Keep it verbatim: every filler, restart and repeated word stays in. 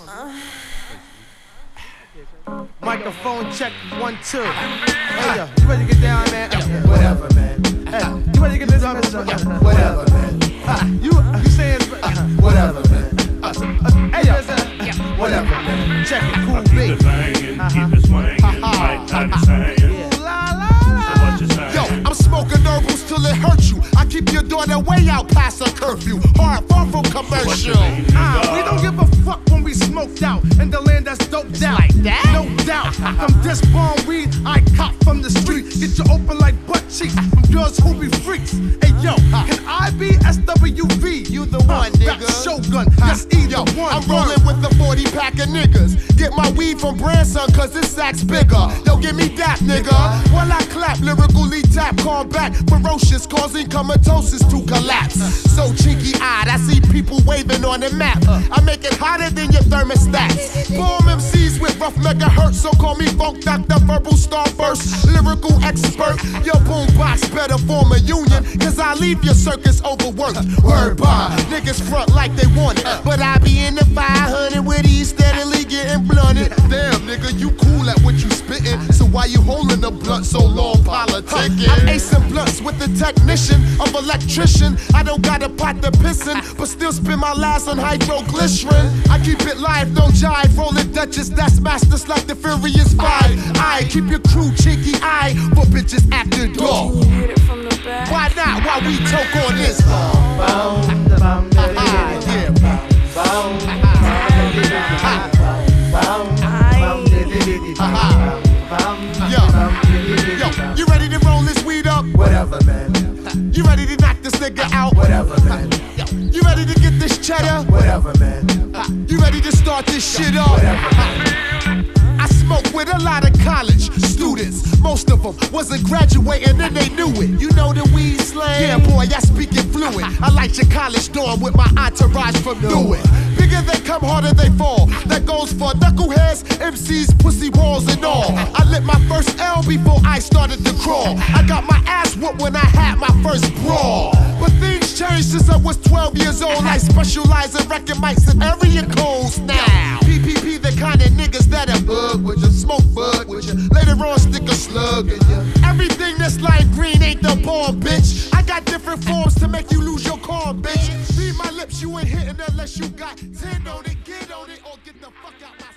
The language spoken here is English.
Microphone check, one, two. Hey, yo, you ready to get down, man? Whatever, man. Hey, you ready to get busy, man? Whatever, man. You, you saying, Whatever, man. hey, yo, Whatever, man. check it, cool Keep beat. it banging, keep it swinging, might have it saying. La, la, la. So what you saying? Yo, I'm smoking herbals till it hurts you. I keep your daughter way out past her curfew. Hard, far from commercial. Ah, we don't give a fuck when we smoked out in the land that's doped out. Like that? No doubt. From this bomb weed, I cop from the street. Get you open like butt cheeks from girls who be freaks. Hey yo, can I be S W V? You the one, Rap nigga. Shogun, that's either Yo, one. I'm rolling with the forty pack of niggas. Get my weed from Branson, cause this sack's bigger. Yo, give me that, nigga. While I clap, lyrically tap, call back. Ferocious, causing comatosis to collapse. So cheeky eyed, I see people waving on the map. I make it hotter than your thermostats. Bomb M Cs with rough megahertz, so call me Funk Doctor, verbal starburst, lyrical expert. Your boombox better form a union, cause I leave your circus overworked. Word bond, niggas front like they want it, but I be in the five hundred with these steadily getting blunted. Damn, nigga, you cool at what you spittin', so why you holding the blunt so long politicking? I'm acing blunts with the technician of electrician. I don't got a pot to pissin', but still spend my last on hydroglycerin. I keep it live, no jive, rollin' Duchess, that's masters like the Furious Five. I keep your crew cheeky eye for bitches after dark. Can you hit it from the back? Why not? While we choke on this. Yo, yo, you ready to roll this weed up? Whatever, man. You ready to knock this nigga out? Whatever, man. Yo, you ready to get this cheddar? Whatever, man. You ready to start this shit up? I smoke with a lot of college students. Most of them wasn't graduating and they knew it. You know the weed slang? Yeah, boy, I speak it fluent. I light your college dorm with my entourage from Newark. Bigger they come, harder they fall. That goes for knuckleheads, M Cs, pussy walls and all. I lit my first L before I started to crawl. I got my ass whooped when I had my first brawl. But things changed since I was twelve years old. I specialize in wrecking mics and area codes now. P P P, the kind of niggas that'll bug with you, smoke bud with you. Later on, stick a slug in you. Everything that's lime green ain't the bomb, bitch. I got different forms to make you lose your calm, bitch. Read my lips, you ain't hitting unless you got ten on it. Get on it or get the fuck out my